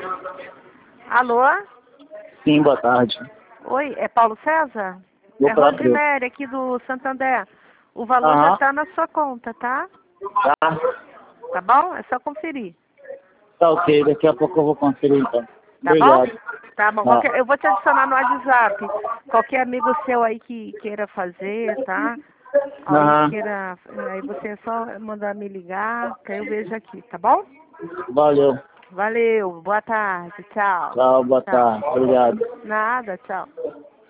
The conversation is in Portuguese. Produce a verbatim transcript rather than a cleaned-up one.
Alô? Sim, boa tarde. Oi, é Paulo César? O é próprio. Rosemary, aqui do Santander. O valor Aham. já está na sua conta, tá? Tá. Tá bom? É só conferir. Tá ok, daqui a pouco eu vou conferir então. Tá Obrigado. bom? Tá bom. Tá. Qualquer- eu vou te adicionar no WhatsApp. Qualquer amigo seu aí que queira fazer, tá? Aí Aham. queira. Aí você é só mandar me ligar, que aí eu vejo aqui, tá bom? Valeu. Valeu, boa tarde, tchau. Tchau, boa Tchau. tarde. Obrigado. Nada, tchau.